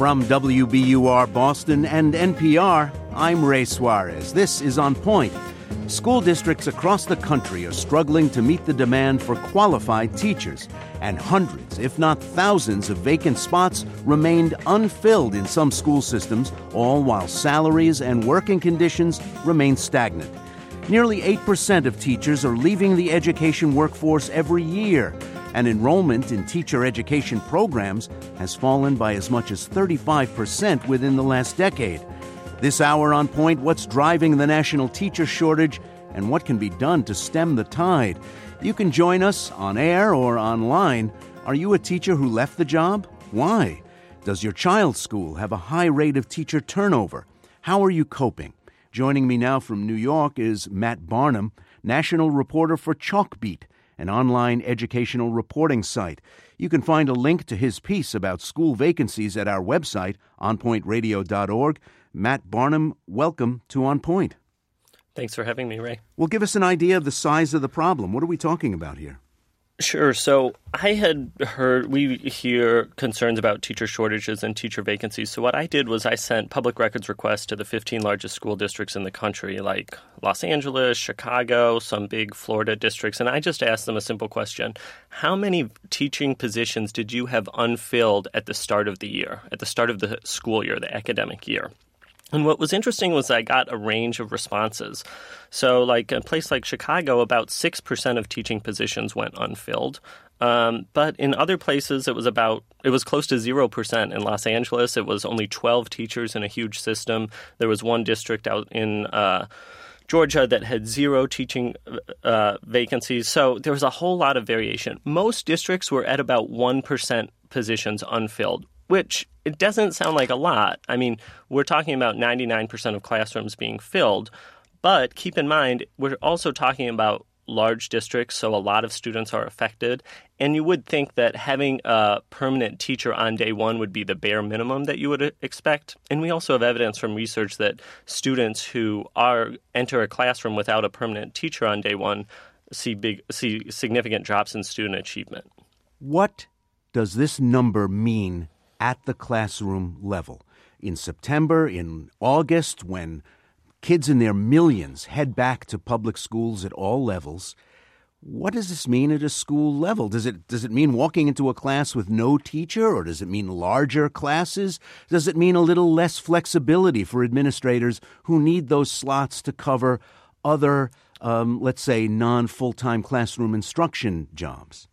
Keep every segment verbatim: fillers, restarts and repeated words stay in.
From W B U R Boston and N P R, I'm Ray Suarez. This is On Point. School districts across the country are struggling to meet the demand for qualified teachers, and hundreds, if not thousands, of vacant spots remained unfilled in some school systems, all while salaries and working conditions remain stagnant. Nearly eight percent of teachers are leaving the education workforce every year, and enrollment in teacher education programs has fallen by as much as thirty-five percent within the last decade. This hour on Point, what's driving the national teacher shortage and what can be done to stem the tide? You can join us on air or online. Are you a teacher who left the job? Why? Does your child's school have a high rate of teacher turnover? How are you coping? Joining me now from New York is Matt Barnum, national reporter for Chalkbeat, an online educational reporting site. You can find a link to his piece about school vacancies at our website, on point radio dot org. Matt Barnum, welcome to On Point. Thanks for having me, Ray. Well, give us an idea of the size of the problem. What are we talking about here? Sure. So I had heard, we hear concerns about teacher shortages and teacher vacancies. So what I did was I sent public records requests to the fifteen largest school districts in the country, like Los Angeles, Chicago, some big Florida districts. And I just asked them a simple question. How many teaching positions did you have unfilled at the start of the year, at the start of the school year, the academic year? And what was interesting was I got a range of responses. So like a place like Chicago, about six percent of teaching positions went unfilled. Um, but in other places, it was about it was close to zero percent. In Los Angeles, it was only twelve teachers in a huge system. There was one district out in uh, Georgia that had zero teaching uh, vacancies. So there was a whole lot of variation. Most districts were at about one percent positions unfilled, which it doesn't sound like a lot. I mean, we're talking about ninety-nine percent of classrooms being filled. But keep in mind, we're also talking about large districts, so a lot of students are affected. And you would think that having a permanent teacher on day one would be the bare minimum that you would expect. And we also have evidence from research that students who are enter a classroom without a permanent teacher on day one see big see significant drops in student achievement. What does this number mean at the classroom level? In September, in August, when kids in their millions head back to public schools at all levels, what does this mean at a school level? Does it does it mean walking into a class with no teacher, or does it mean larger classes? Does it mean a little less flexibility for administrators who need those slots to cover other, um, let's say, non-full-time classroom instruction jobs?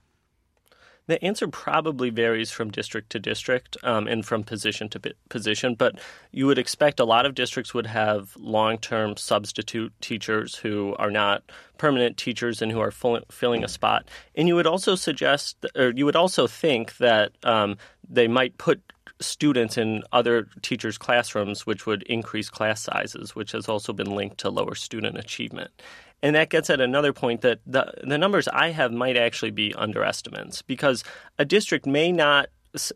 The answer probably varies from district to district um, and from position to position, but you would expect a lot of districts would have long-term substitute teachers who are not permanent teachers and who are full, filling a spot. And you would also suggest, or you would also think that um, they might put students in other teachers' classrooms, which would increase class sizes, which has also been linked to lower student achievement. And that gets at another point that the, the numbers I have might actually be underestimates, because a district may not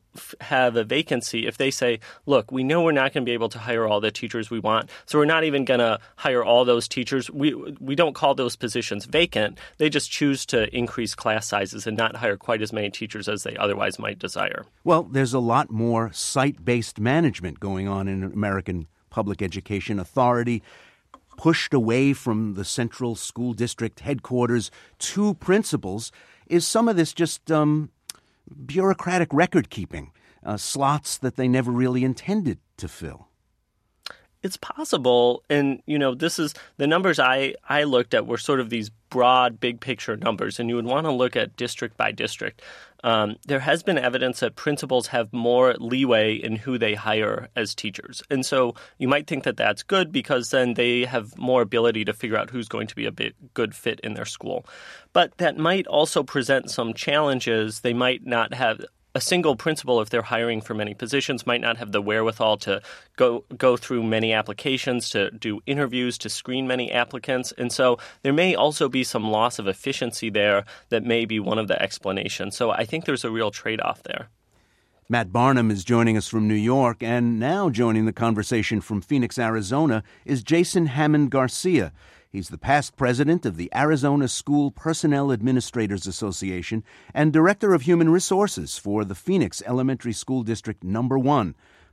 have a vacancy if they say, look, we know we're not going to be able to hire all the teachers we want, so we're not even going to hire all those teachers. We we don't call those positions vacant. They just choose to increase class sizes and not hire quite as many teachers as they otherwise might desire. Well, there's a lot more site-based management going on in American public education. Authority pushed away from the central school district headquarters to principals. Is some of this just um, bureaucratic record-keeping, uh, slots that they never really intended to fill? It's possible. And, you know, this is the numbers I, I looked at were sort of these broad, big picture numbers, and you would want to look at district by district. Um, there has been evidence that principals have more leeway in who they hire as teachers. And so you might think that that's good because then they have more ability to figure out who's going to be a bit good fit in their school. But that might also present some challenges. They might not have a single principal, if they're hiring for many positions, might not have the wherewithal to go go through many applications, to do interviews, to screen many applicants. And so there may also be some loss of efficiency there that may be one of the explanations. So I think there's a real trade-off there. Matt Barnum is joining us from New York, and now joining the conversation from Phoenix, Arizona, is Jason Hammond Garcia. He's the past president of the Arizona School Personnel Administrators Association and director of human resources for the Phoenix Elementary School District Number One.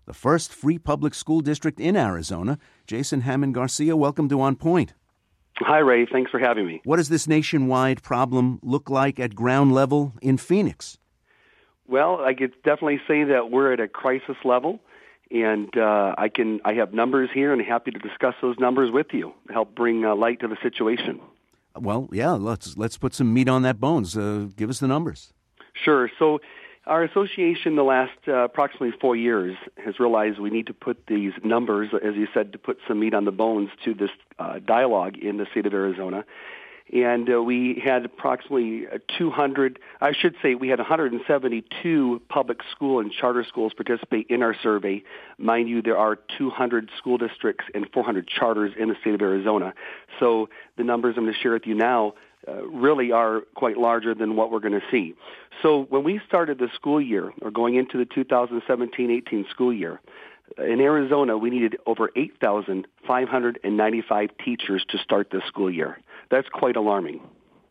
the first free public school district in Arizona. Jason Hammond Garcia, welcome to On Point. Hi, Ray. Thanks for having me. What does this nationwide problem look like at ground level in Phoenix? Well, I could definitely say that we're at a crisis level, and uh, I can I have numbers here, and happy to discuss those numbers with you, help bring uh, light to the situation. Well, yeah, let's let's put some meat on that bones. Uh, give us the numbers. Sure. So our association the last uh, approximately four years has realized we need to put these numbers, as you said, to put some meat on the bones to this uh, dialogue in the state of Arizona. And uh, we had approximately two hundred, I should say we had one hundred seventy-two public school and charter schools participate in our survey. Mind you, there are two hundred school districts and four hundred charters in the state of Arizona. So the numbers I'm going to share with you now uh, really are quite larger than what we're going to see. So when we started the school year, or going into the two thousand seventeen eighteen school year, in Arizona, we needed over eight thousand five hundred ninety-five teachers to start this school year. That's quite alarming.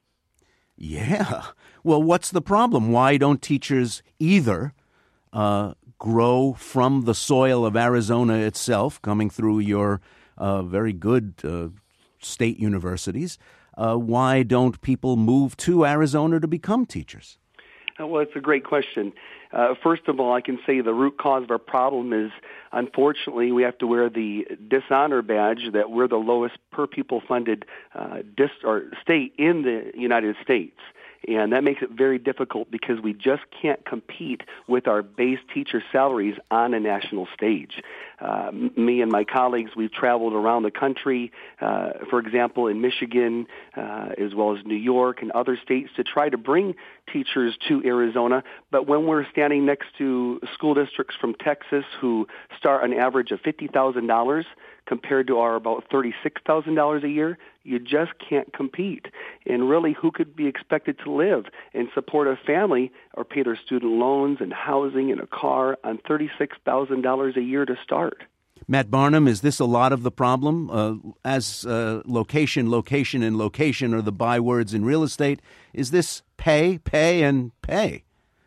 Yeah. Well, what's the problem? Why don't teachers either uh, grow from the soil of Arizona itself, coming through your uh, very good uh, state universities? Uh, why don't people move to Arizona to become teachers? Well, it's a great question. Uh, first of all, I can say the root cause of our problem is, unfortunately, we have to wear the dishonor badge that we're the lowest per pupil funded uh, dis- or state in the United States. And that makes it very difficult because we just can't compete with our base teacher salaries on a national stage. Uh, me and my colleagues, we've traveled around the country, uh, for example, in Michigan, uh, as well as New York and other states to try to bring teachers to Arizona. But when we're standing next to school districts from Texas who start an average of fifty thousand dollars compared to our about thirty-six thousand dollars a year, you just can't compete. And really, who could be expected to live and support a family or pay their student loans and housing and a car on thirty-six thousand dollars a year to start? Matt Barnum, is this a lot of the problem? Uh, as uh, location, location, and location are the bywords in real estate, is this pay, pay, and pay?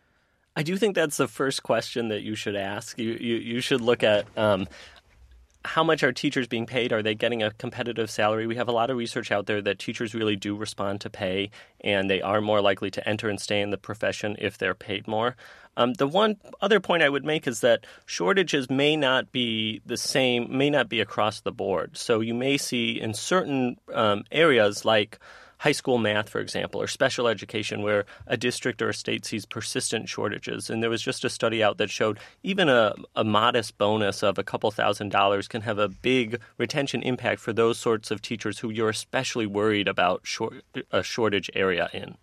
I do think that's the first question that you should ask. You you, you should look at um, how much are teachers being paid? Are they getting a competitive salary? We have a lot of research out there that teachers really do respond to pay, and they are more likely to enter and stay in the profession if they're paid more. Um, the one other point I would make is that shortages may not be the same, may not be across the board. So you may see in certain um, areas like high school math, for example, or special education, where a district or a state sees persistent shortages. And there was just a study out that showed even a, a modest bonus of a couple thousand dollars can have a big retention impact for those sorts of teachers who you're especially worried about short, a shortage area in.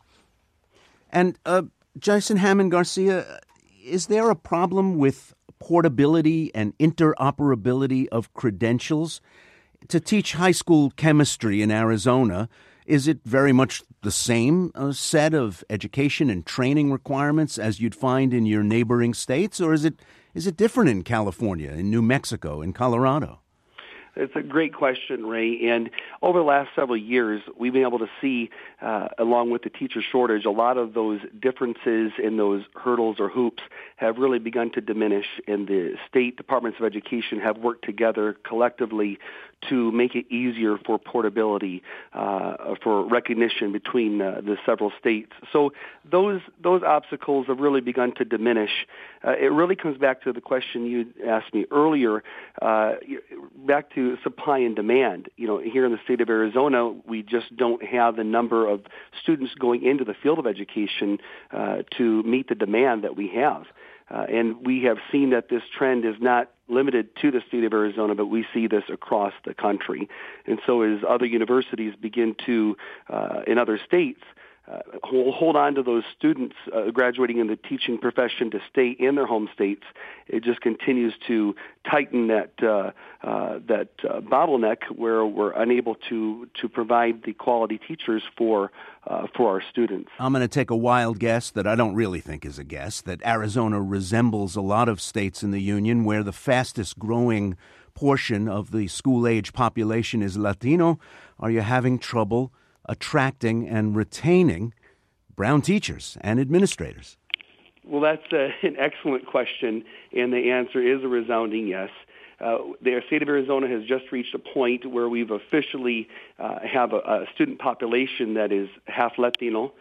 And uh, Jason Hammond Garcia, is there a problem with portability and interoperability of credentials? To teach high school chemistry in Arizona, is it very much the same uh, set of education and training requirements as you'd find in your neighboring states, or is it is it different in California, in New Mexico, in Colorado? It's a great question, Ray. And over the last several years, we've been able to see, uh, along with the teacher shortage, a lot of those differences in those hurdles or hoops have really begun to diminish, and the state departments of education have worked together collectively to make it easier for portability, uh, for recognition between uh, the several states. So those those obstacles have really begun to diminish. Uh, it really comes back to the question you asked me earlier, uh, back to supply and demand. You know, here in the state of Arizona, we just don't have the number of students going into the field of education uh, to meet the demand that we have. Uh, and we have seen that this trend is not limited to the state of Arizona, but we see this across the country. And so as other universities begin to, uh, in other states, uh, hold, hold on to those students uh, graduating in the teaching profession to stay in their home states, it just continues to tighten that uh, uh, that uh, bottleneck where we're unable to to provide the quality teachers for uh, for our students. I'm going to take a wild guess that I don't really think is a guess, that Arizona resembles a lot of states in the union where the fastest growing portion of the school-age population is Latino. Are you having trouble attracting and retaining brown teachers and administrators? Well, that's uh, an excellent question, and the answer is a resounding yes. Uh, the state of Arizona has just reached a point where we've officially uh, have a, a student population that is half Latino,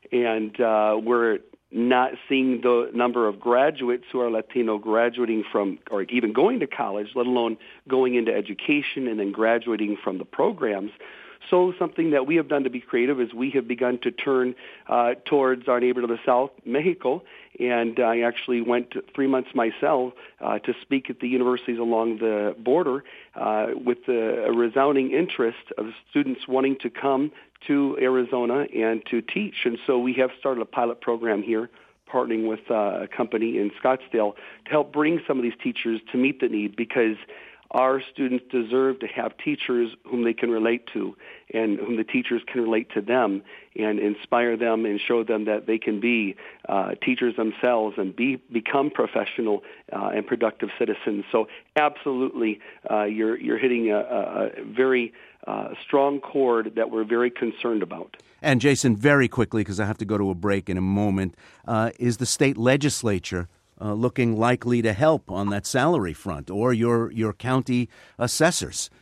and uh, we're not seeing the number of graduates who are Latino graduating from or even going to college, let alone going into education and then graduating from the programs. So something that we have done to be creative is we have begun to turn uh, towards our neighbor to the south, Mexico, and I actually went three months myself uh, to speak at the universities along the border uh, with the, a resounding interest of students wanting to come to Arizona and to teach. And so we have started a pilot program here, partnering with uh, a company in Scottsdale to help bring some of these teachers to meet the need, because our students deserve to have teachers whom they can relate to and whom the teachers can relate to them and inspire them and show them that they can be uh, teachers themselves and be become professional uh, and productive citizens. So absolutely, uh, you're, you're hitting a, a very uh, strong chord that we're very concerned about. And Jason, very quickly, because I have to go to a break in a moment, uh, is the state legislature Uh, looking likely to help on that salary front, or your your county assessors?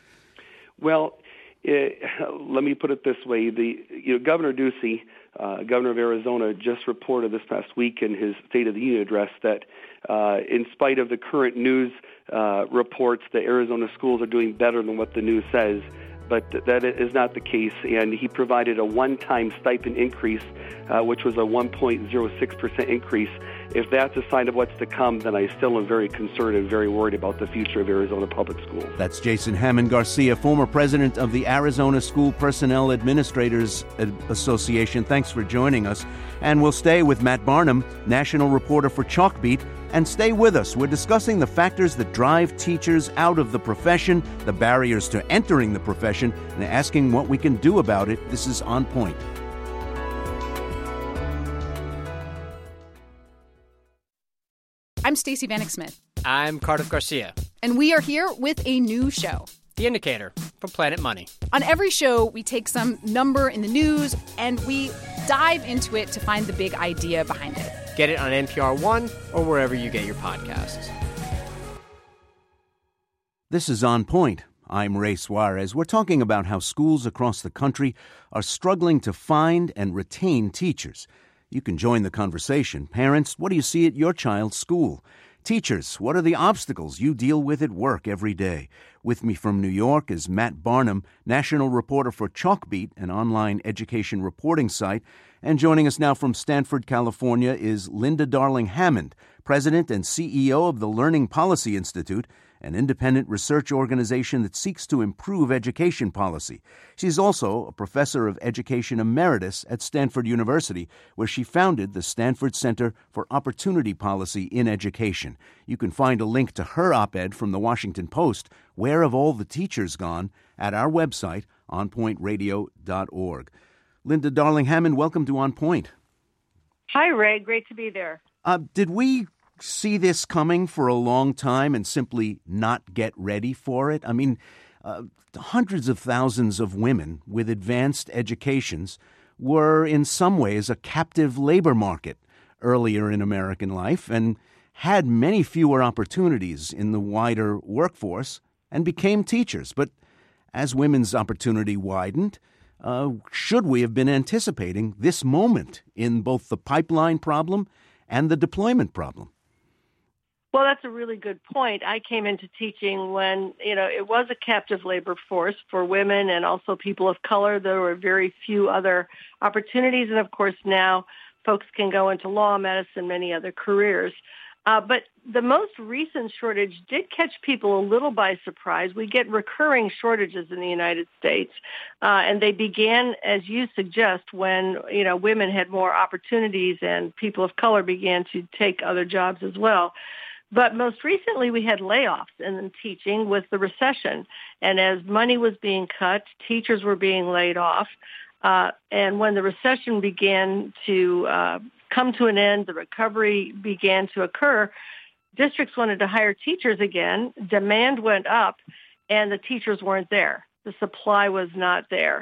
Well, it, let me put it this way: the you know Governor Ducey, uh, Governor of Arizona, just reported this past week in his State of the Union address that, uh, in spite of the current news uh, reports, that Arizona schools are doing better than what the news says. But that is not the case, and he provided a one-time stipend increase, uh, which was a one point zero six percent increase. If that's a sign of what's to come, then I still am very concerned and very worried about the future of Arizona public schools. That's Jason Hammond Garcia, former president of the Arizona School Personnel Administrators Association. Thanks for joining us. And we'll stay with Matt Barnum, national reporter for Chalkbeat. And stay with us. We're discussing the factors that drive teachers out of the profession, the barriers to entering the profession, and asking what we can do about it. This is On Point. I'm Stacey Vanek Smith. I'm Cardiff Garcia. And we are here with a new show, The Indicator, from Planet Money. On every show, we take some number in the news and we dive into it to find the big idea behind it. Get it on N P R One or wherever you get your podcasts. This is On Point. I'm Ray Suarez. We're talking about how schools across the country are struggling to find and retain teachers. You can join the conversation. Parents, what do you see at your child's school? Teachers, what are the obstacles you deal with at work every day? With me from New York is Matt Barnum, national reporter for Chalkbeat, an online education reporting site. And joining us now from Stanford, California, is Linda Darling Hammond, president and C E O of the Learning Policy Institute, an independent research organization that seeks to improve education policy. She's also a professor of education emeritus at Stanford University, where she founded the Stanford Center for Opportunity Policy in Education. You can find a link to her op-ed from the Washington Post, Where Have All the Teachers Gone?, at our website, on point radio dot org. Linda Darling Hammond, welcome to On Point. Hi, Ray. Great to be there. Uh, did we see this coming for a long time and simply not get ready for it? I mean, uh, hundreds of thousands of women with advanced educations were in some ways a captive labor market earlier in American life and had many fewer opportunities in the wider workforce and became teachers. But as women's opportunity widened, uh, should we have been anticipating this moment in both the pipeline problem and the deployment problem? Well, that's a really good point. I came into teaching when, you know, it was a captive labor force for women and also people of color. There were very few other opportunities. And of course, now folks can go into law, medicine, many other careers. Uh, but the most recent shortage did catch people a little by surprise. We get recurring shortages in the United States, uh, and they began, as you suggest, when, you know, women had more opportunities and people of color began to take other jobs as well. But most recently, we had layoffs in teaching with the recession. And as money was being cut, teachers were being laid off. Uh, and when the recession began to uh, come to an end, the recovery began to occur, districts wanted to hire teachers again. Demand went up, and the teachers weren't there. The supply was not there.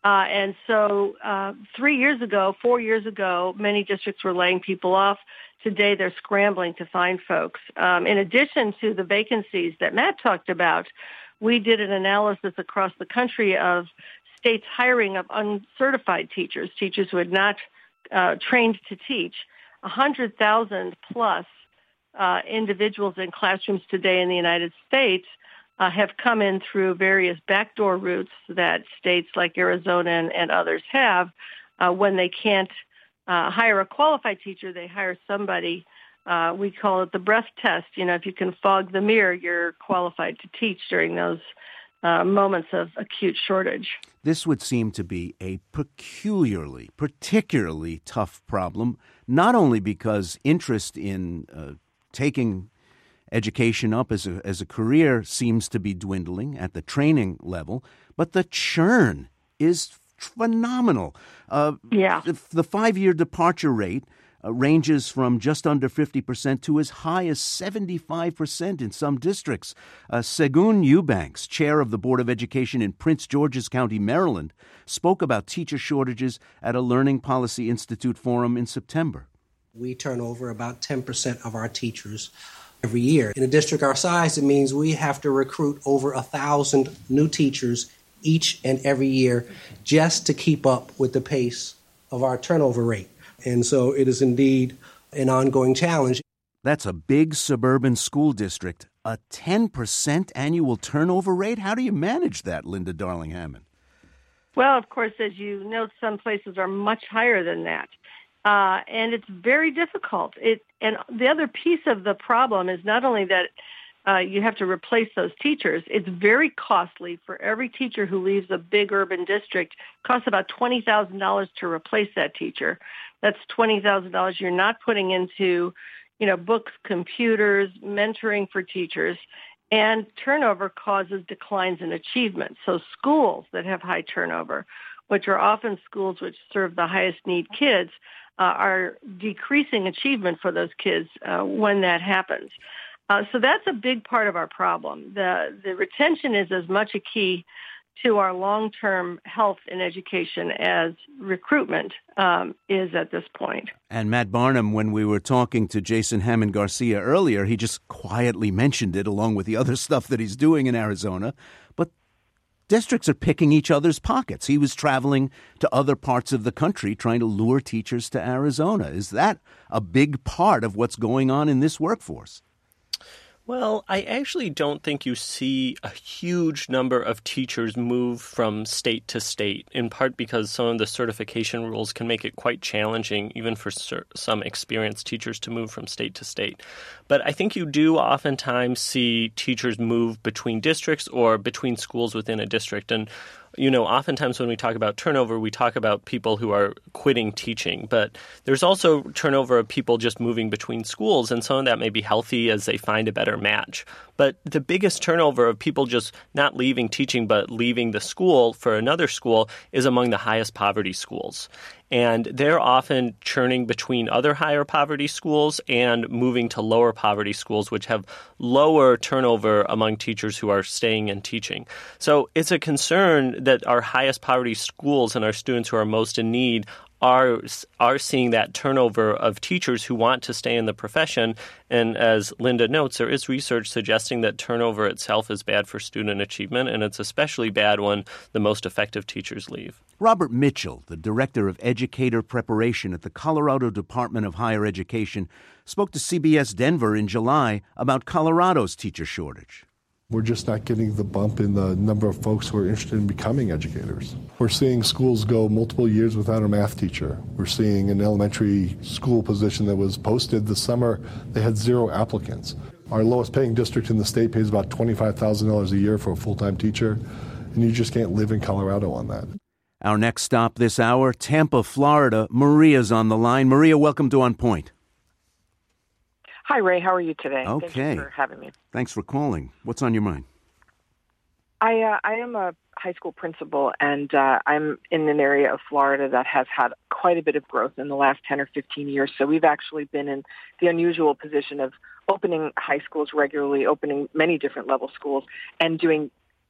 Uh, and so uh, three years ago, four years ago, many districts were laying people off. Today, they're scrambling to find folks. Um, in addition to the vacancies that Matt talked about, we did an analysis across the country of states hiring of uncertified teachers, teachers who had not uh, trained to teach. one hundred thousand plus uh, individuals in classrooms today in the United States uh, have come in through various backdoor routes that states like Arizona and, and others have. Uh, when they can't uh, hire a qualified teacher, they hire somebody. Uh, we call it the breath test. You know, if you can fog the mirror, you're qualified to teach during those uh, moments of acute shortage. This would seem to be a peculiarly, particularly tough problem, not only because interest in uh, taking education up as a, as a career seems to be dwindling at the training level, but the churn is phenomenal. Uh, yeah. The, the five-year departure rate uh, ranges from just under fifty percent to as high as seventy-five percent in some districts. Uh, Segun Eubanks, chair of the Board of Education in Prince George's County, Maryland, spoke about teacher shortages at a Learning Policy Institute forum in September. We turn over about ten percent of our teachers every year. In a district our size, it means we have to recruit over a thousand new teachers each and every year just to keep up with the pace of our turnover rate. And so it is indeed an ongoing challenge. That's a big suburban school district. A ten percent annual turnover rate? How do you manage that, Linda Darling-Hammond? Well, of course, as you note, some places are much higher than that. Uh, and it's very difficult. It, and the other piece of the problem is not only that uh, you have to replace those teachers, it's very costly for every teacher who leaves a big urban district. It costs about twenty thousand dollars to replace that teacher. That's twenty thousand dollars you're not putting into, you know, books, computers, mentoring for teachers. And turnover causes declines in achievement. So schools that have high turnover, which are often schools which serve the highest need kids, Uh, are decreasing achievement for those kids uh, when that happens. Uh, so that's a big part of our problem. The, the retention is as much a key to our long-term health in education as recruitment um, is at this point. And Matt Barnum, when we were talking to Jason Hammond Garcia earlier, he just quietly mentioned it along with the other stuff that he's doing in Arizona. But districts are picking each other's pockets. He was traveling to other parts of the country trying to lure teachers to Arizona. Is that a big part of what's going on in this workforce? Well, I actually don't think you see a huge number of teachers move from state to state, in part because some of the certification rules can make it quite challenging, even for some experienced teachers, to move from state to state. But I think you do oftentimes see teachers move between districts or between schools within a district. And you know, oftentimes when we talk about turnover, we talk about people who are quitting teaching. But there's also turnover of people just moving between schools, and some of that may be healthy as they find a better match. But the biggest turnover of people just not leaving teaching but leaving the school for another school is among the highest poverty schools. And they're often churning between other higher poverty schools and moving to lower poverty schools, which have lower turnover among teachers who are staying and teaching. So it's a concern that our highest poverty schools and our students who are most in need are are seeing that turnover of teachers who want to stay in the profession. And as Linda notes, there is research suggesting that turnover itself is bad for student achievement, and it's especially bad when the most effective teachers leave. Robert Mitchell, the Director of Educator Preparation at the Colorado Department of Higher Education, spoke to C B S Denver in July about Colorado's teacher shortage. We're just not getting the bump in the number of folks who are interested in becoming educators. We're seeing schools go multiple years without a math teacher. We're seeing an elementary school position that was posted this summer, they had zero applicants. Our lowest paying district in the state pays about twenty-five thousand dollars a year for a full-time teacher, and you just can't live in Colorado on that. Our next stop this hour, Tampa, Florida. Maria's on the line. Maria, welcome to On Point. Hi, Ray. How are you today? Okay. Thank you for having me. Thanks for calling. What's on your mind? I uh, I am a high school principal, and uh, I'm in an area of Florida that has had quite a bit of growth in the last ten or fifteen years. So we've actually been in the unusual position of opening high schools regularly, opening many different level schools, and doing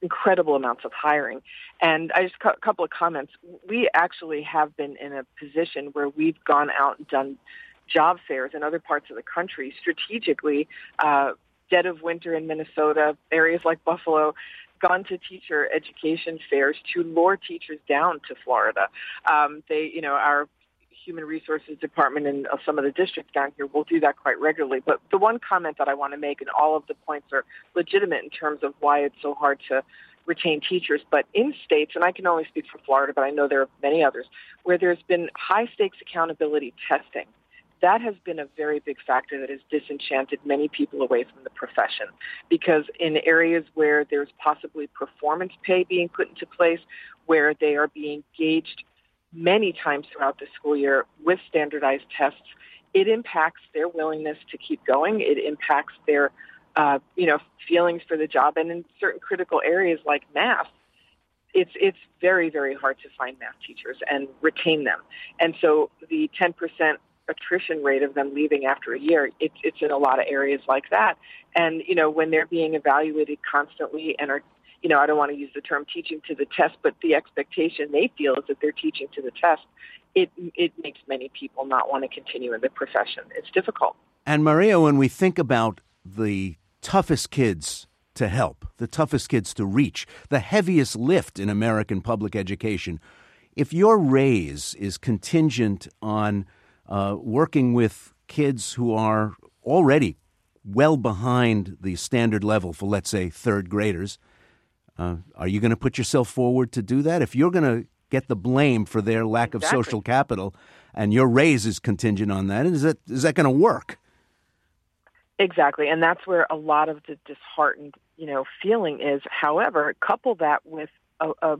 incredible amounts of hiring. And I just a couple of comments. We actually have been in a position where we've gone out and done job fairs in other parts of the country strategically, uh, dead of winter in Minnesota, areas like Buffalo, gone to teacher education fairs to lure teachers down to Florida. Um, they, you know, our human resources department and uh, some of the districts down here will do that quite regularly. But the one comment that I want to make, and all of the points are legitimate in terms of why it's so hard to retain teachers, but in states, and I can only speak for Florida, but I know there are many others, where there's been high-stakes accountability testing, that has been a very big factor that has disenchanted many people away from the profession. Because in areas where there's possibly performance pay being put into place, where they are being gauged many times throughout the school year with standardized tests, it impacts their willingness to keep going. It impacts their, uh, you know, feelings for the job. And in certain critical areas like math, it's it's very, very hard to find math teachers and retain them. And so the ten percent attrition rate of them leaving after a year, it's it's in a lot of areas like that. And, you know, when they're being evaluated constantly and are, you know, I don't want to use the term teaching to the test, but the expectation they feel is that they're teaching to the test, it it makes many people not want to continue in the profession. It's difficult. And Maria, when we think about the toughest kids to help, the toughest kids to reach, the heaviest lift in American public education, if your raise is contingent on uh, working with kids who are already well behind the standard level for, let's say, third graders, Uh, are you going to put yourself forward to do that? If you're going to get the blame for their lack exactly. of social capital and your raise is contingent on that, is that is that going to work? Exactly, and that's where a lot of the disheartened, you know, feeling is. However, couple that with a, a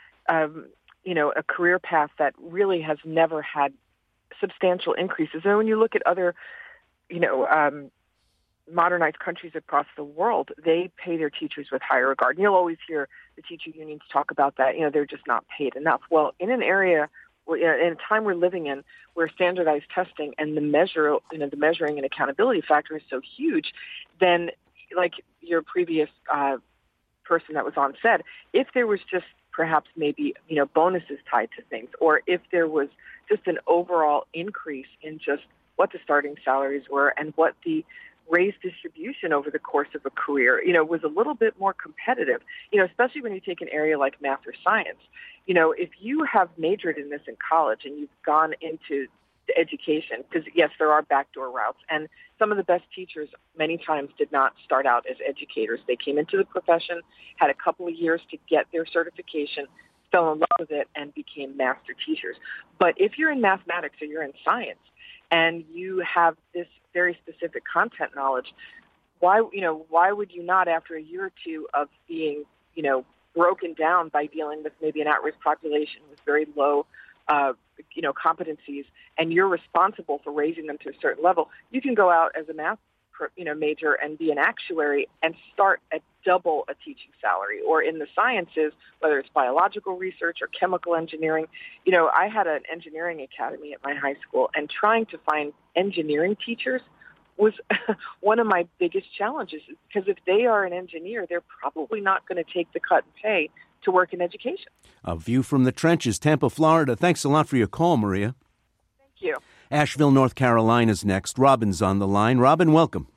um, you know, a career path that really has never had substantial increases. And when you look at other, you know, um, modernized countries across the world, they pay their teachers with higher regard. And you'll always hear the teacher unions talk about that. You know, they're just not paid enough. Well, in an area, in a time we're living in, where standardized testing and the measure, you know, the measuring and accountability factor is so huge, then, like your previous uh, person that was on said, if there was just perhaps maybe, you know, bonuses tied to things, or if there was just an overall increase in just what the starting salaries were and what the raise distribution over the course of a career, you know, was a little bit more competitive, you know, especially when you take an area like math or science. You know, if you have majored in this in college and you've gone into education, because yes, there are backdoor routes, and some of the best teachers many times did not start out as educators. They came into the profession, had a couple of years to get their certification, fell in love with it, and became master teachers. But if you're in mathematics or you're in science, and you have this very specific content knowledge, why, you know, why would you not, after a year or two of being, you know, broken down by dealing with maybe an at-risk population with very low, uh, you know, competencies, and you're responsible for raising them to a certain level, you can go out as a math, you know, major and be an actuary and start at double a teaching salary. Or in the sciences, whether it's biological research or chemical engineering, you know, I had an engineering academy at my high school, and trying to find engineering teachers was one of my biggest challenges, because if they are an engineer, they're probably not going to take the cut and pay to work in education. A view from the trenches, Tampa, Florida. Thanks a lot for your call, Maria. Thank you. Asheville, North Carolina's next. Robin's on the line. Robin, welcome.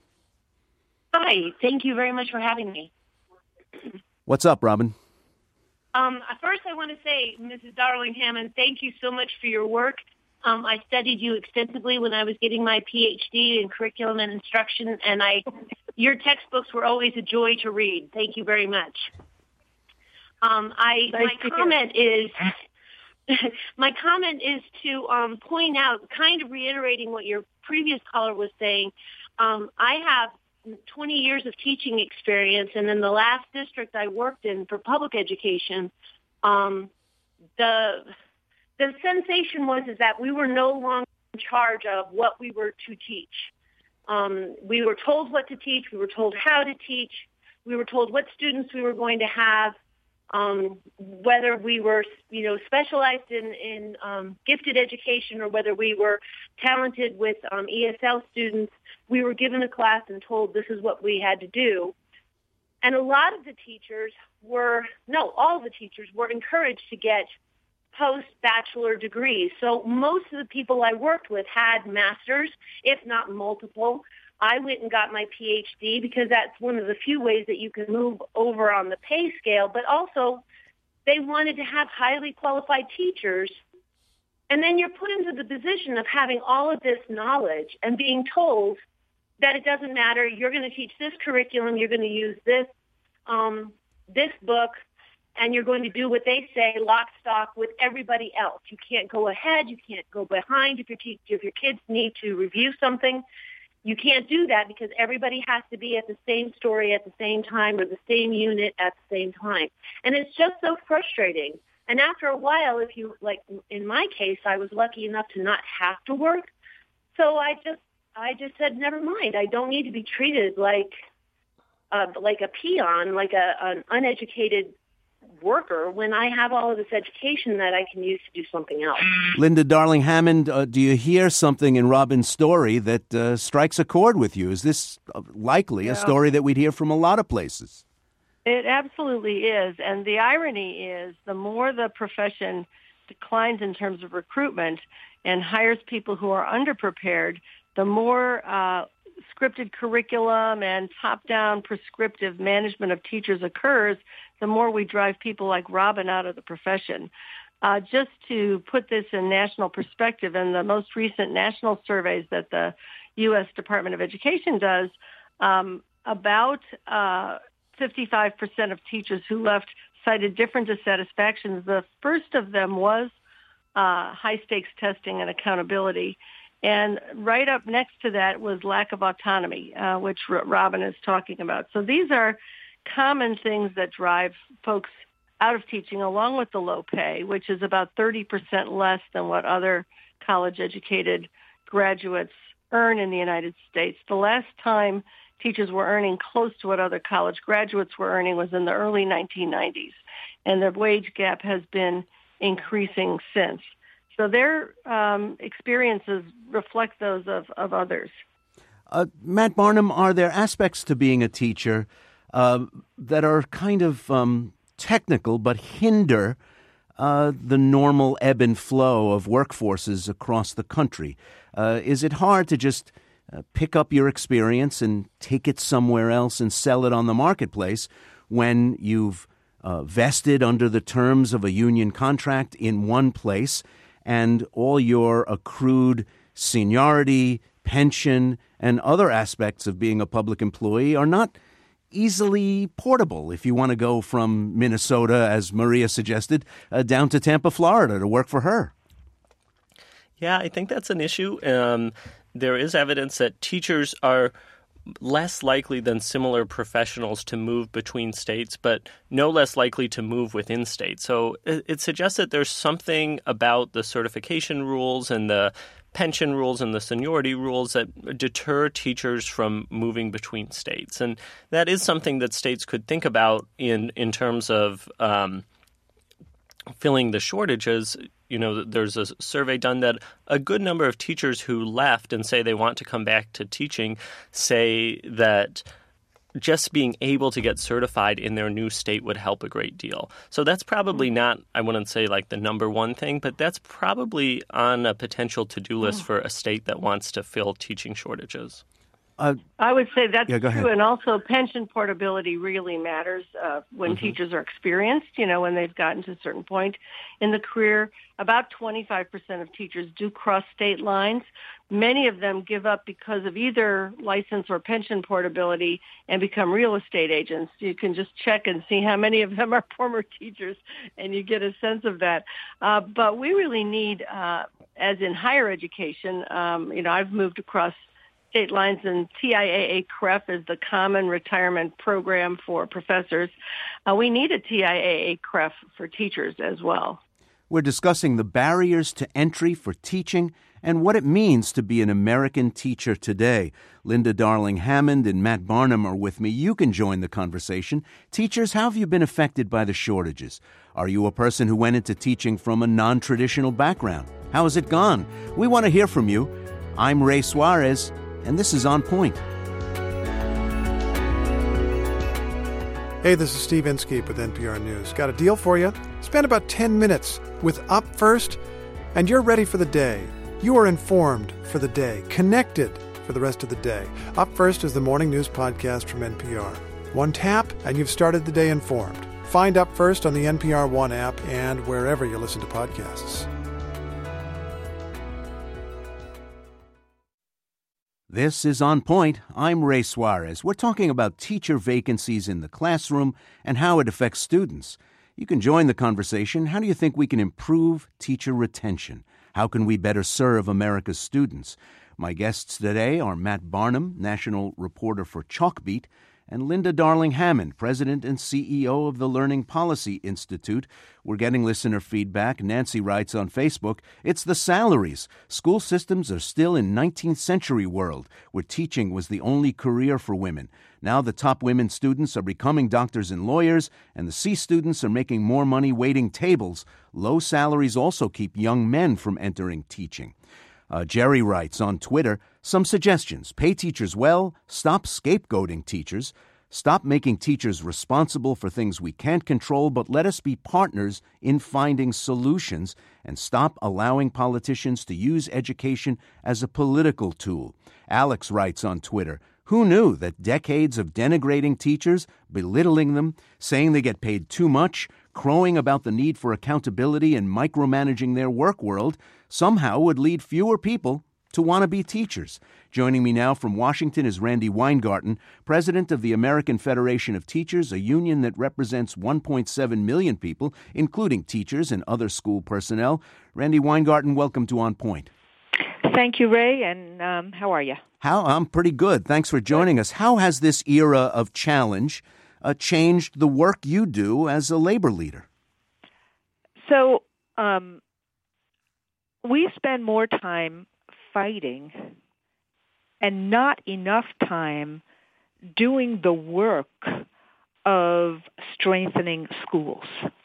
Hi. Thank you very much for having me. What's up, Robin? Um, first, I want to say, Missus Darling-Hammond, thank you so much for your work. Um, I studied you extensively when I was getting my P H D in curriculum and instruction, and I, your textbooks were always a joy to read. Thank you very much. Um, I nice my comment is my comment is to um, point out, kind of reiterating what your previous caller was saying. Um, I have twenty years of teaching experience, and in the last district I worked in for public education, um, the the sensation was is that we were no longer in charge of what we were to teach. Um, we were told what to teach. We were told how to teach. We were told what students we were going to have. Um, whether we were, you know, specialized in, in um, gifted education or whether we were talented with um, E S L students, we were given a class and told this is what we had to do. And a lot of the teachers were, no, all of the teachers were encouraged to get post-bachelor degrees. So most of the people I worked with had masters, if not multiple. I went and got my P H D because that's one of the few ways that you can move over on the pay scale. But also, they wanted to have highly qualified teachers. And then you're put into the position of having all of this knowledge and being told that it doesn't matter. You're going to teach this curriculum. You're going to use this um, this book, and you're going to do what they say, lock, stock, with everybody else. You can't go ahead. You can't go behind. If your, te- if your kids need to review something, you can't do that because everybody has to be at the same story at the same time or the same unit at the same time. And it's just so frustrating. And after a while, if you, like in my case, I was lucky enough to not have to work. So I just, I just said, never mind. I don't need to be treated like, uh, like a peon, like a, an uneducated worker when I have all of this education that I can use to do something else. Linda Darling-Hammond, uh, do you hear something in Robin's story that uh, strikes a chord with you? Is this likely yeah. a story that we'd hear from a lot of places? It absolutely is. And the irony is the more the profession declines in terms of recruitment and hires people who are underprepared, the more uh, scripted curriculum and top-down prescriptive management of teachers occurs, the more we drive people like Robin out of the profession. Uh, just to put this in national perspective, in the most recent national surveys that the U S Department of Education does, um, about uh, fifty-five percent of teachers who left cited different dissatisfactions. The first of them was uh, high-stakes testing and accountability. And right up next to that was lack of autonomy, uh, which R- Robin is talking about. So these are common things that drive folks out of teaching, along with the low pay, which is about thirty percent less than what other college-educated graduates earn in the United States. The last time teachers were earning close to what other college graduates were earning was in the early nineteen nineties, and the wage gap has been increasing since. So their um, experiences reflect those of, of others. Uh, Matt Barnum, are there aspects to being a teacher uh, that are kind of um, technical but hinder uh, the normal ebb and flow of workforces across the country? Uh, is it hard to just uh, pick up your experience and take it somewhere else and sell it on the marketplace when you've uh, vested under the terms of a union contract in one place and all your accrued seniority, pension, and other aspects of being a public employee are not easily portable if you want to go from Minnesota, as Maria suggested, uh, down to Tampa, Florida to work for her? Yeah, I think that's an issue. Um, there is evidence that teachers are less likely than similar professionals to move between states, but no less likely to move within states. So it, it suggests that there's something about the certification rules and the pension rules and the seniority rules that deter teachers from moving between states. And that is something that states could think about in, in terms of um, filling the shortages. You know, there's a survey done that a good number of teachers who left and say they want to come back to teaching say that just being able to get certified in their new state would help a great deal. So that's probably not, I wouldn't say like the number one thing, but that's probably on a potential to-do list for a state that wants to fill teaching shortages. Uh, I would say that's yeah, true. ahead. And also pension portability really matters uh, when mm-hmm. teachers are experienced, you know, when they've gotten to a certain point in the career. About twenty-five percent of teachers do cross state lines. Many of them give up because of either license or pension portability and become real estate agents. You can just check and see how many of them are former teachers, and you get a sense of that. Uh, but we really need, uh, as in higher education, um, you know, I've moved across state lines, and T I A A C R E F is the common retirement program for professors. Uh, we need a T I A A C R E F for teachers as well. We're discussing the barriers to entry for teaching and what it means to be an American teacher today. Linda Darling-Hammond and Matt Barnum are with me. You can join the conversation. Teachers, how have you been affected by the shortages? Are you a person who went into teaching from a non-traditional background? How has it gone? We want to hear from you. I'm Ray Suarez, and this is On Point. Hey, this is Steve Inskeep with N P R News. Got a deal for you? Spend about ten minutes with Up First, and you're ready for the day. You are informed for the day, connected for the rest of the day. Up First is the morning news podcast from N P R. One tap, and you've started the day informed. Find Up First on the N P R One app and wherever you listen to podcasts. This is On Point. I'm Ray Suarez. We're talking about teacher vacancies in the classroom and how it affects students. You can join the conversation. How do you think we can improve teacher retention? How can we better serve America's students? My guests today are Matt Barnum, national reporter for Chalkbeat, and Linda Darling-Hammond, president and C E O of the Learning Policy Institute. We're getting listener feedback. Nancy writes on Facebook, "It's the salaries. School systems are still in nineteenth century world, where teaching was the only career for women. Now the top women students are becoming doctors and lawyers, and the C students are making more money waiting tables. Low salaries also keep young men from entering teaching." Uh, Jerry writes on Twitter, some suggestions. Pay teachers well, stop scapegoating teachers, stop making teachers responsible for things we can't control, but let us be partners in finding solutions, and stop allowing politicians to use education as a political tool. Alex writes on Twitter, who knew that decades of denigrating teachers, belittling them, saying they get paid too much, crowing about the need for accountability and micromanaging their work world somehow would lead fewer people to want to be teachers. Joining me now from Washington is Randi Weingarten, president of the American Federation of Teachers, a union that represents one point seven million people, including teachers and other school personnel. Randi Weingarten, welcome to On Point. Thank you, Ray, and um, how are you? How I'm pretty good. Thanks for joining us. How has this era of challenge uh, changed the work you do as a labor leader? So um, we spend more time fighting and not enough time doing the work of strengthening schools.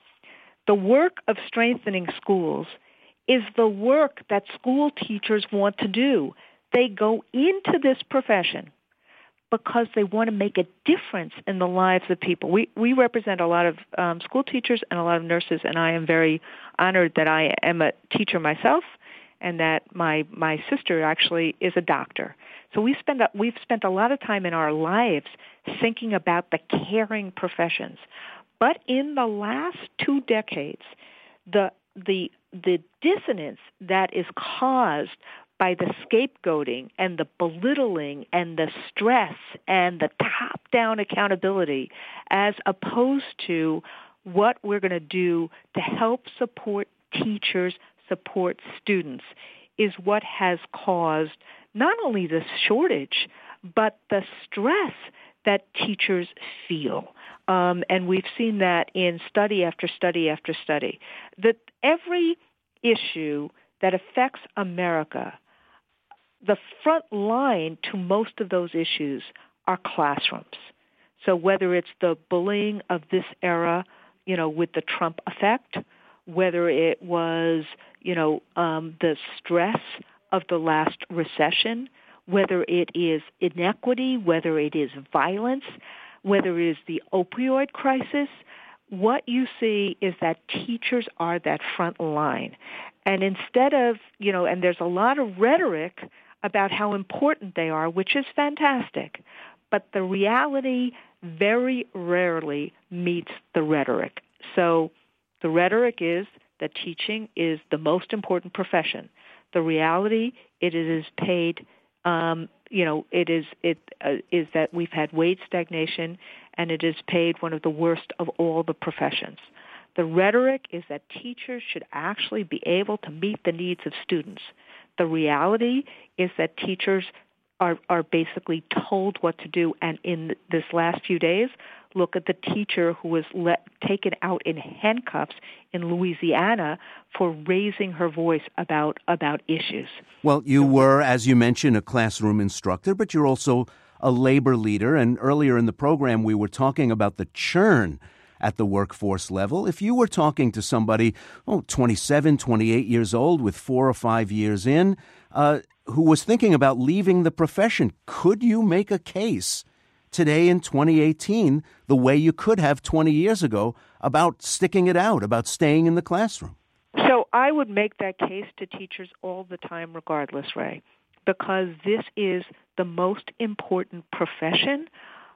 The work of strengthening schools is the work that school teachers want to do. They go into this profession because they want to make a difference in the lives of people. We we represent a lot of um, school teachers and a lot of nurses, and I am very honored that I am a teacher myself, and that my my sister actually is a doctor. So we spend a, we've spent a lot of time in our lives thinking about the caring professions. But in the last two decades, the the the dissonance that is caused by the scapegoating and the belittling and the stress and the top-down accountability, as opposed to what we're going to do to help support teachers, support students, is what has caused not only the shortage, but the stress that teachers feel. Um, and we've seen that in study after study after study, that every issue that affects America, the front line to most of those issues are classrooms. So whether it's the bullying of this era, you know, with the Trump effect, whether it was, you know, um, the stress of the last recession, whether it is inequity, whether it is violence, whether it is the opioid crisis, what you see is that teachers are that front line. And instead of, you know, and there's a lot of rhetoric about how important they are, which is fantastic, but the reality very rarely meets the rhetoric. So the rhetoric is that teaching is the most important profession. The reality, it is paid, um, you know, it is it uh, is that we've had wage stagnation, and it is paid one of the worst of all the professions. The rhetoric is that teachers should actually be able to meet the needs of students. The reality is that teachers are, are basically told what to do. And in this last few days, look at the teacher who was let, taken out in handcuffs in Louisiana for raising her voice about, about issues. Well, you were, as you mentioned, a classroom instructor, but you're also a labor leader. And earlier in the program, we were talking about the churn at the workforce level. If you were talking to somebody, oh, twenty-seven, twenty-eight years old with four or five years in, uh, who was thinking about leaving the profession, could you make a case today in twenty eighteen the way you could have twenty years ago about sticking it out, about staying in the classroom? So I would make that case to teachers all the time regardless, Ray, because this is the most important profession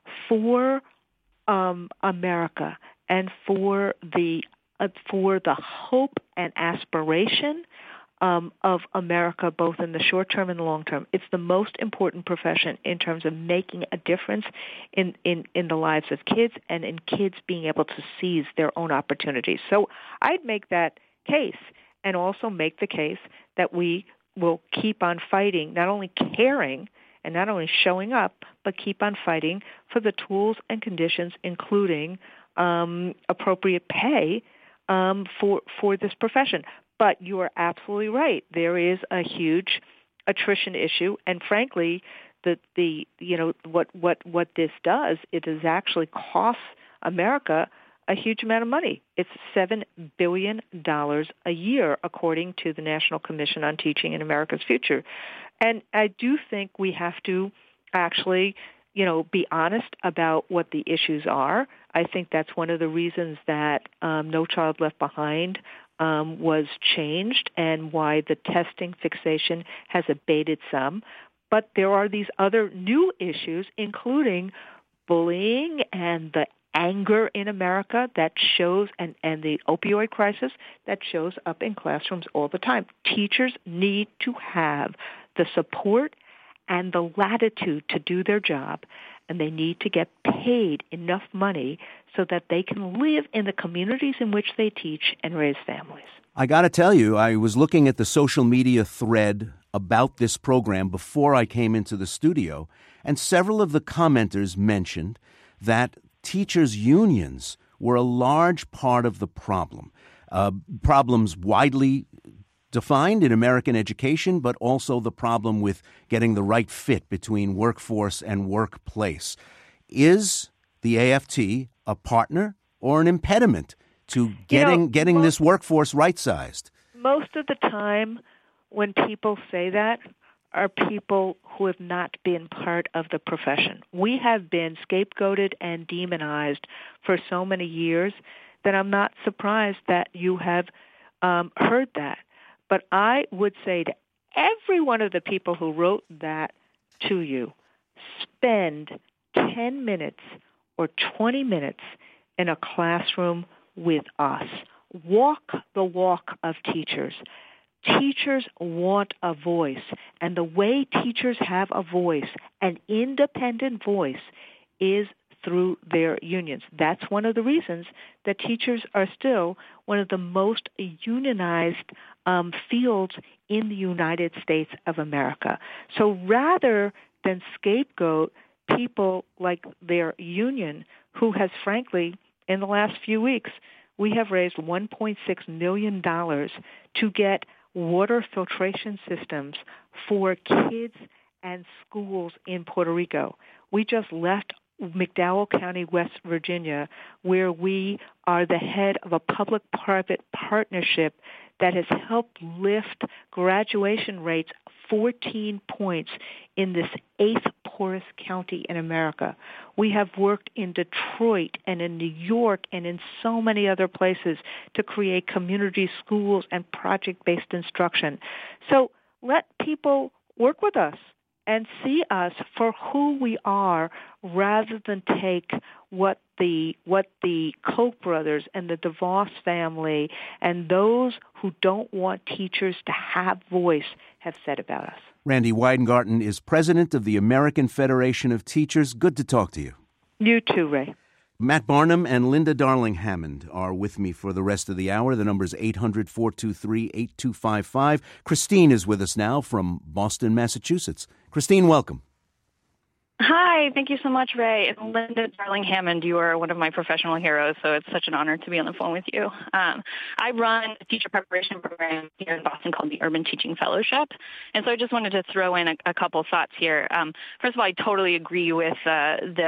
for um, America and for the uh, for the hope and aspiration um, of America, both in the short term and the long term. It's the most important profession in terms of making a difference in, in, in the lives of kids and in kids being able to seize their own opportunities. So I'd make that case and also make the case that we will keep on fighting, not only caring and not only showing up, but keep on fighting for the tools and conditions, including um, appropriate pay um, for for this profession. But you are absolutely right. There is a huge attrition issue, and frankly, the the you know what what what this does, it is actually costs America a huge amount of money. It's seven billion dollars a year, according to the National Commission on Teaching in America's Future. And I do think we have to actually, you know, be honest about what the issues are. I think that's one of the reasons that um, No Child Left Behind um, was changed and why the testing fixation has abated some. But there are these other new issues, including bullying and the anger in America that shows, and, and the opioid crisis that shows up in classrooms all the time. Teachers need to have the support and the latitude to do their job, and they need to get paid enough money so that they can live in the communities in which they teach and raise families. I got to tell you, I was looking at the social media thread about this program before I came into the studio, and several of the commenters mentioned that teachers' unions were a large part of the problem. Uh, problems widely defined in American education, but also the problem with getting the right fit between workforce and workplace. Is the A F T a partner or an impediment to getting, you know, getting most, this workforce right-sized? Most of the time when people say that are people who have not been part of the profession. We have been scapegoated and demonized for so many years that I'm not surprised that you have um, heard that. But I would say to every one of the people who wrote that to you, spend ten minutes or twenty minutes in a classroom with us. Walk the walk of teachers. Teachers want a voice, and the way teachers have a voice, an independent voice, is through their unions. That's one of the reasons that teachers are still one of the most unionized um, fields in the United States of America. So rather than scapegoat people like their union, who has frankly, in the last few weeks, we have raised one point six million dollars to get water filtration systems for kids and schools in Puerto Rico. We just left McDowell County, West Virginia, where we are the head of a public-private partnership that has helped lift graduation rates fourteen points in this eighth poorest county in America. We have worked in Detroit and in New York and in so many other places to create community schools and project-based instruction. So let people work with us and see us for who we are, rather than take what the what the Koch brothers and the DeVos family and those who don't want teachers to have voice have said about us. Randi Weingarten is president of the American Federation of Teachers. Good to talk to you. You too, Ray. Matt Barnum and Linda Darling-Hammond are with me for the rest of the hour. The number is eight hundred, four two three, eight two five five. Christine is with us now from Boston, Massachusetts. Christine, welcome. Hi, thank you so much, Ray. And Linda Darling-Hammond, you are one of my professional heroes, so it's such an honor to be on the phone with you. Um, I run a teacher preparation program here in Boston called the Urban Teaching Fellowship, and so I just wanted to throw in a, a couple thoughts here. Um, first of all, I totally agree with uh, the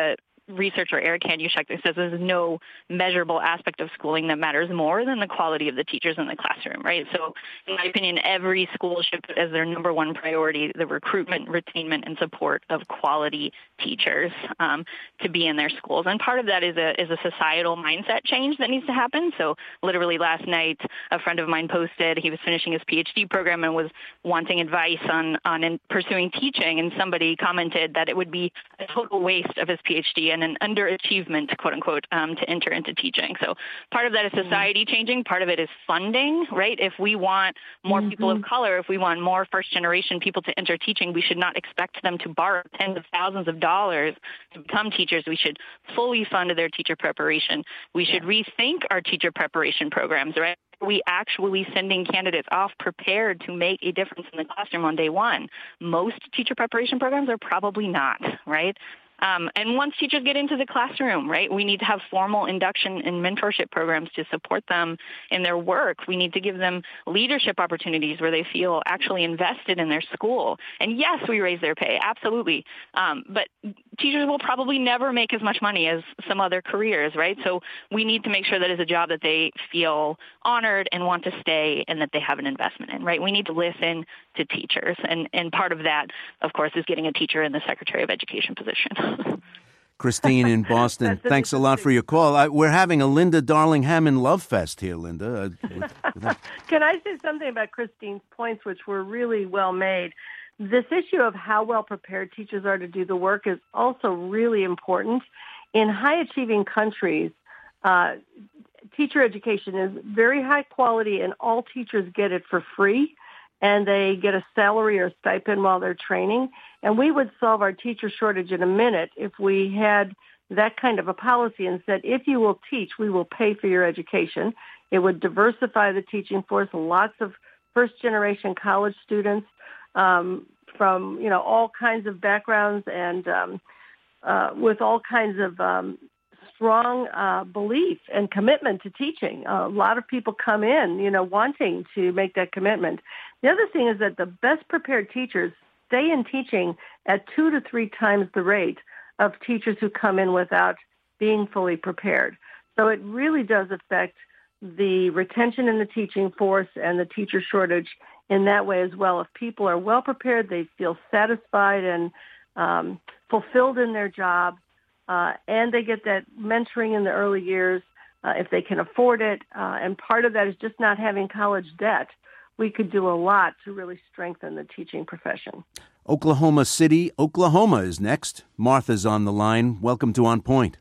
research or Eric Hanushek that says there's no measurable aspect of schooling that matters more than the quality of the teachers in the classroom, right? So in my opinion, every school should put as their number one priority the recruitment, retainment, and support of quality teachers um, to be in their schools. And part of that is a, is a societal mindset change that needs to happen. So literally last night, a friend of mine posted he was finishing his P H D program and was wanting advice on, on in pursuing teaching, and somebody commented that it would be a total waste of his P H D and an underachievement, quote unquote, um, to enter into teaching. So part of that is society changing. Part of it is funding, right? If we want more mm-hmm. people of color, if we want more first generation people to enter teaching, we should not expect them to borrow tens of thousands of dollars to become teachers. We should fully fund their teacher preparation. We should rethink our teacher preparation programs, right? Are we actually sending candidates off prepared to make a difference in the classroom on day one? Most teacher preparation programs are probably not, right? Um, and once teachers get into the classroom, right, we need to have formal induction and mentorship programs to support them in their work. We need to give them leadership opportunities where they feel actually invested in their school. And yes, we raise their pay, absolutely. Um, but teachers will probably never make as much money as some other careers, right? So we need to make sure that it's a job that they feel honored and want to stay and that they have an investment in, right? We need to listen to teachers. And, and part of that, of course, is getting a teacher in the Secretary of Education position. Christine in Boston, thanks a lot for your call. I, we're having a Linda Darling-Hammond love fest here, Linda. Uh, with, with Can I say something about Christine's points, which were really well made? This issue of how well prepared teachers are to do the work is also really important. In high-achieving countries, uh, teacher education is very high quality, and all teachers get it for free, and they get a salary or stipend while they're training. And we would solve our teacher shortage in a minute if we had that kind of a policy and said, if you will teach, we will pay for your education. It would diversify the teaching force. Lots of first-generation college students um, from, you know, all kinds of backgrounds and um, uh, with all kinds of um, strong uh, belief and commitment to teaching. Uh, a lot of people come in, you know, wanting to make that commitment. The other thing is that the best prepared teachers stay in teaching at two to three times the rate of teachers who come in without being fully prepared. So it really does affect the retention in the teaching force and the teacher shortage in that way as well. If people are well prepared, they feel satisfied and um, fulfilled in their job, uh, and they get that mentoring in the early years uh, if they can afford it. Uh, and part of that is just not having college debt. We could do a lot to really strengthen the teaching profession. Oklahoma City, Oklahoma is next. Martha's on the line. Welcome to On Point.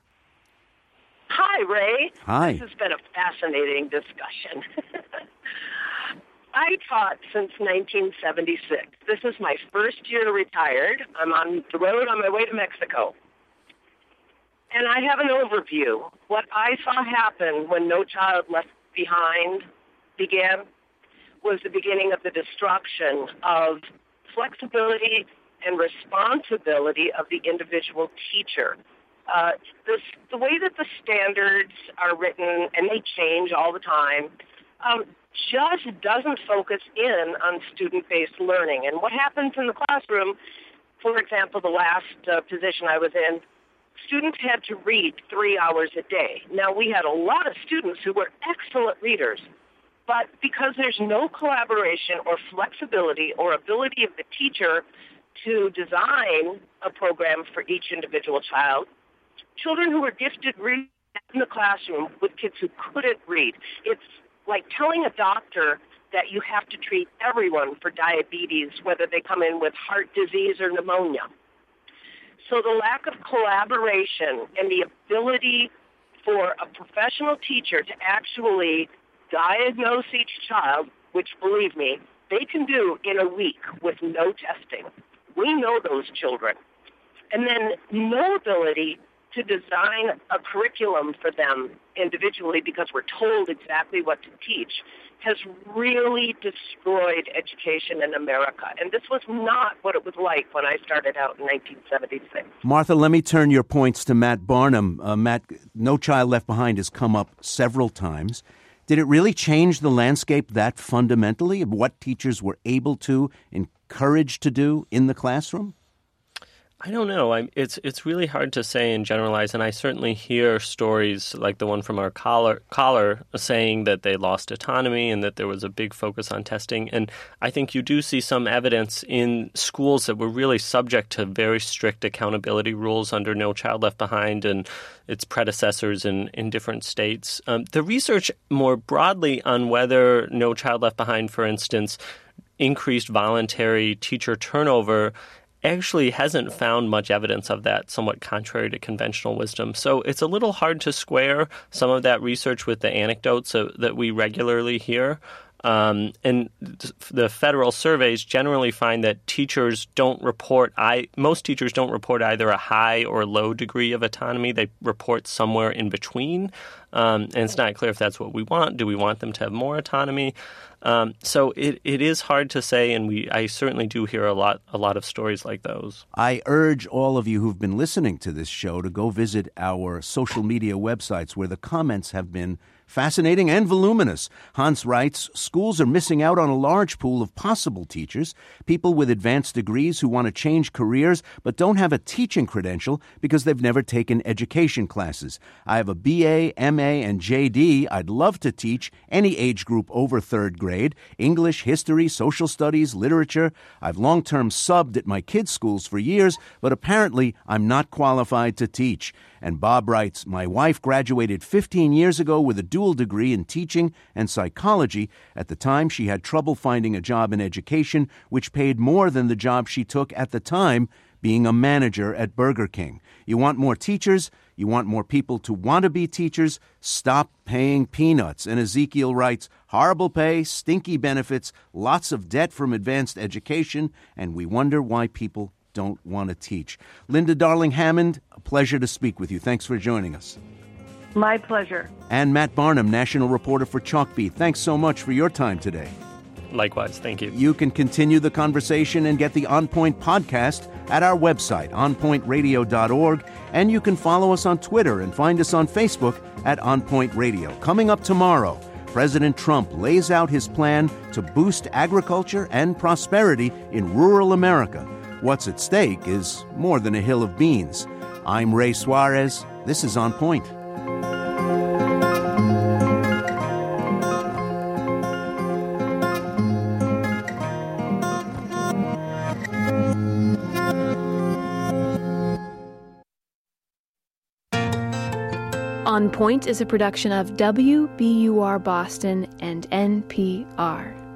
Hi, Ray. Hi. This has been a fascinating discussion. I taught since nineteen seventy-six. This is my first year retired. I'm on the road on my way to Mexico. And I have an overview. What I saw happen when No Child Left Behind began was the beginning of the destruction of flexibility and responsibility of the individual teacher. Uh, this, the way that the standards are written, and they change all the time, um, just doesn't focus in on student-based learning. And what happens in the classroom, for example, the last uh, position I was in, students had to read three hours a day. Now, we had a lot of students who were excellent readers, but because there's no collaboration or flexibility or ability of the teacher to design a program for each individual child, children who were gifted reading in the classroom with kids who couldn't read, it's like telling a doctor that you have to treat everyone for diabetes, whether they come in with heart disease or pneumonia. So the lack of collaboration and the ability for a professional teacher to actually diagnose each child, which, believe me, they can do in a week with no testing. We know those children. And then no ability to design a curriculum for them individually because we're told exactly what to teach has really destroyed education in America. And this was not what it was like when I started out in nineteen seventy-six. Martha, let me turn your points to Matt Barnum. Uh, Matt, No Child Left Behind has come up several times. Did it really change the landscape that fundamentally of what teachers were able to, encouraged to do in the classroom? I don't know. I'm, it's it's really hard to say and generalize, and I certainly hear stories like the one from our caller, caller saying that they lost autonomy and that there was a big focus on testing. And I think you do see some evidence in schools that were really subject to very strict accountability rules under No Child Left Behind and its predecessors in, in different states. Um, the research more broadly on whether No Child Left Behind, for instance, increased voluntary teacher turnover actually hasn't found much evidence of that, somewhat contrary to conventional wisdom. So it's a little hard to square some of that research with the anecdotes uh, that we regularly hear. Um, and th- the federal surveys generally find that teachers don't report, I, most teachers don't report either a high or low degree of autonomy. They report somewhere in between. Um, and it's not clear if that's what we want. Do we want them to have more autonomy? Um, so it, it is hard to say, and we I certainly do hear a lot a lot of stories like those. I urge all of you who've been listening to this show to go visit our social media websites where the comments have been fascinating and voluminous. Hans writes, schools are missing out on a large pool of possible teachers, people with advanced degrees who want to change careers but don't have a teaching credential because they've never taken education classes. I have a B A, M A, and J D. I'd love to teach any age group over third grade, English, history, social studies, literature. I've long-term subbed at my kids' schools for years, but apparently I'm not qualified to teach. And Bob writes, my wife graduated fifteen years ago with a dual degree in teaching and psychology. At the time, she had trouble finding a job in education, which paid more than the job she took at the time, being a manager at Burger King. You want more teachers? You want more people to want to be teachers? Stop paying peanuts. And Ezekiel writes, horrible pay, stinky benefits, lots of debt from advanced education, and we wonder why people don't want to teach. Linda Darling-Hammond, a pleasure to speak with you. Thanks for joining us. My pleasure. And Matt Barnum, national reporter for Chalkbeat. Thanks so much for your time today. Likewise, thank you. You can continue the conversation and get the On Point podcast at our website, on point radio dot org, and you can follow us on Twitter and find us on Facebook at On Point Radio. Coming up tomorrow, President Trump lays out his plan to boost agriculture and prosperity in rural America. What's at stake is more than a hill of beans. I'm Ray Suarez. This is On Point. On Point is a production of W B U R Boston and N P R.